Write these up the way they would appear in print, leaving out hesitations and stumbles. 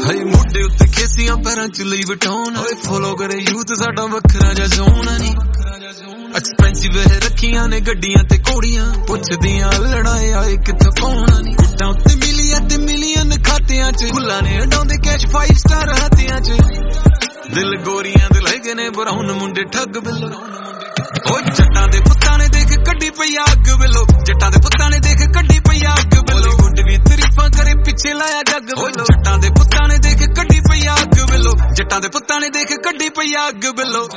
ਹਾਏ ਮੋਢੇ ਉੱਤੇ ਖੇਸੀਆਂ ਪੈਰਾਂ ਚ ਲਈ ਵਟਾਉਣ ਓਏ ਫੋਲੋ ਕਰੇ ਯੂਥ ਸਾਡਾ ਵੱਖਰਾ ਜਿਹਾ ਜ਼ੋਨ ਨਹੀਂ ਐਕਸਪੈਂਸਿਵ ਰੱਖੀਆਂ ਨੇ ਗੱਡੀਆਂ ਤੇ ਘੋੜੀਆਂ ਪੁੱਛਦੀਆਂ ਲੜਾਏ ਆਏ ਕਿੱਥੋਂ ਕੌਣਾ ਨਹੀਂ ਗੁੱਟਾਂ ਉੱਤੇ ਮਿਲੀਅਨ ਖਾਤਿਆਂ ਚ ਫੁੱਲਾਂ ਨੇ ਅਡਾਉਂਦੇ ਕੈਸ਼ 5 ਸਟਾਰ ਹੱਥਿਆਂ ਚ ਦਿਲ ਗੋਰੀਆਂ ਦੇ ਲੈ ਗਏ ਨੇ ਬਰਾਉਨ ਮੁੰਡੇ ਠੱਗ ਬਿੱਲੋ ਓ ਜੱਟਾਂ ਦੇ ਪੁੱਤਾਂ ਨੇ ਦੇਖ ਕੱਢੀ ਪਈ ਅੱਗ ਬਿੱਲੋ ਜੱਟਾਂ ਦੇ ਪੁੱਤਾਂ ਨੇ ਦੇਖ ਕੱਢੀ ਪਈ ਅੱਗ ਬਿੱਲੋ ਗੁੱਡ ਵੀ ਤਾਰੀਫਾਂ ਕਰੇ ਪਿੱਛੇ ਲਾਇਆ ਜੱਗ ਬਿੱਲੋ ਜੱਟਾਂ ਦੇ ਪੁੱਤਾਂ ਨੇ ਦੇਖ ਕੱਢੀ ਪਈ ਅੱਗ ਬਿੱਲੋ ਜੱਟਾਂ ਦੇ ਪੁੱਤਾਂ ਨੇ ਦੇਖ ਕੱਢੀ ਪਈ ਅੱਗ ਬਿੱਲੋ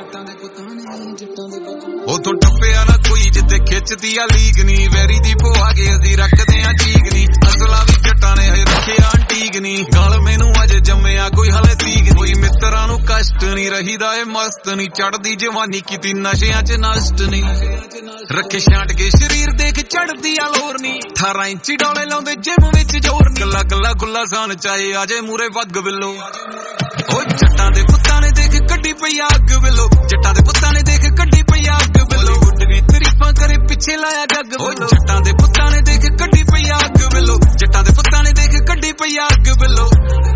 ਉਥੋਂ ਟੱਪਿਆ ਨਾ ਕੋਈ ਜਿੱਥੇ ਖਿੱਚਦੀ ਆ ਲੀਕ ਨੀ ਵੈਰੀ ਦੀ ਪਵਾ ਕੇ ਅਸੀਂ ਰੱਖਦੇ ਆ ਚੀਕ ਨੀ ਅਸਲਾ ਵੀ ਜੱਟਾਂ ਨੇ ਹਜੇ ਰੱਖਿਆ ਅੰਟੀਕ ਨੀ ਗਲ ਮੈਨੂੰ ਅਜੇ ਜੰਮਿਆ ਕੋਈ ਹਲੇ ਤੀਕ ਕੋਈ ਮਿੱਤਰਾਂ ਨੂੰ ਕਸ਼ਟ ਨੀ ਰਹੀਦਾ ਏ ਮਸਤ ਨੀ ਚੜਦੀ ਜਵਾਨੀ ਕੀਤੀ ਨਸ਼ਿਆਂ ਚ ਨਸ਼ਟ ਨੀ ਰੱਖੇ ਛਾਂਟ ਕੇ ਸਰੀਰ ਦੇਖ ਚੜਦੀ ਆ ਲੋਰ ਨੀ 18 ਇੰਚੀ ਡੋਲੇ ਲਾਉਂਦੇ ਜਿਮ ਵਿੱਚ ਜ਼ੋਰ ਨੀ ਗੱਲਾ ਗੁੱਲਾ ਸਾਨ ਚਾਹੇ ਆਜੇ ਮੂਰੇ ਵੱਗ ਬਿੱਲੋ ਓ ਜੱਟਾਂ ਦੇ ਪੁੱਤਾਂ ਨੇ ਦੇਖ ਕੱਢੀ ਪਈ ਅੱਗ ਬਿੱਲੋ ਜੱਟਾਂ ਦੇ ਪੁੱਤਾਂ ਨੇ ਦੇਖ ਕੱਢੀ ਪਈ ਅੱਗ ਬਿੱਲੋ ਗੁੱਡ ਵੀ ਤਾਰੀਫਾਂ ਕਰੇ ਪਿੱਛੇ ਲਾਇਆ ਜੱਗ ਬਿੱਲੋ ਜੱਟਾਂ ਦੇ ਪੁੱਤਾਂ ਨੇ ਦੇਖ ਕੱਢੀ ਪਈ ਅੱਗ ਬਿੱਲੋ ਜੱਟਾਂ ਦੇ ਪੁੱਤਾਂ ਨੇ ਦੇਖ ਕੱਢੀ ਪਈ ਅੱਗ ਬਿੱਲੋ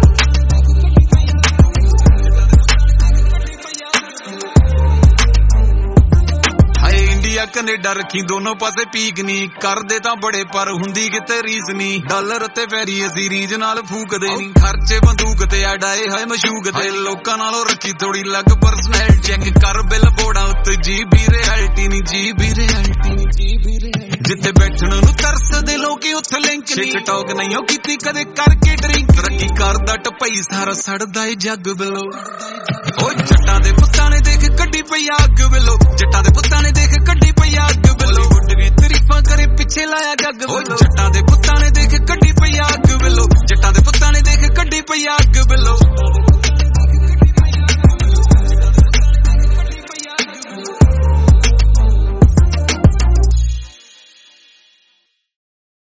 ਕੈਨੇਡਾ ਰੱਖੀ ਦੋਨੋਂ ਪਾਸੇ ਪੀਕ ਨੀ ਕਰਦੇ ਤਾਂ ਬੜੇ ਪਰ ਹੁੰਦੀ ਕਿਤੇ ਰੀਸ ਨੀ ਡਾਲਰ ਤੇ ਵੈਰੀ ਅਸੀਂ ਰੀਜ ਨਾਲ ਫੂਕਦੇ ਨੀ ਖਰਚੇ ਬੰਦੂਕ ਤੇ ਆਡਾਏ ਹਾਏ ਮਸ਼ੂਕ ਤੇ ਲੋਕਾਂ ਨਾਲੋਂ ਰੱਖੀ ਥੋੜੀ ਲੱਗ ਪਰਸਨੈਲ ਚੈੱਕ ਕਰ ਬਿੱਲ ਬੋਰਡਾਂ ਉੱਤੇ ਜੀਬੀ ਰਿਐਲਿਟੀ ਨੀ ਜਿੱਥੇ ਬੈਠਣ ਨੂੰ ਤਰਸਦੇ ਲੋਕੀ ਉੱਥੇ ਲਿੰਕ ਨੀ ਟਿਕਟੌਕ ਨਹੀਂ ਉਹ ਕੀਤੀ ਕਦੇ ਕਰਕੇ ਡਰਿੰਕ ਤਰੱਕੀ ਕਰਦਾ ਟਪਈ ਸਾਰਾ ਸੜਦਾ ਏ ਜੱਗ ਬਿੱਲੋ ਓ ਜੱਟਾਂ ਦੇ ਪੁੱਤਾਂ ਨੇ ਦੇਖ ਕੱਢੀ ਪਈ ਅੱਗ ਬਿੱਲੋ ਜੱਟਾਂ ਦੇ ਪੁੱਤਾਂ ਨੇ ਦੇਖ ਕੱਢੀ ਪਈ ਅੱਗ ਬਿੱਲੋ ਗੁੱਡ ਵੀ ਤਾਰੀਫਾਂ ਕਰੇ ਪਿੱਛੇ ਲਾਇਆ ਜੱਗ ਬਿੱਲੋ ਜੱਟਾਂ ਦੇ ਪੁੱਤਾਂ ਨੇ ਦੇਖ ਕੱਢੀ ਪਈ ਅੱਗ ਬਿੱਲੋ ਜੱਟਾਂ ਦੇ ਪੁੱਤਾਂ ਨੇ ਦੇਖ ਕੱਢੀ ਪਈ ਅੱਗ ਬਿੱਲੋ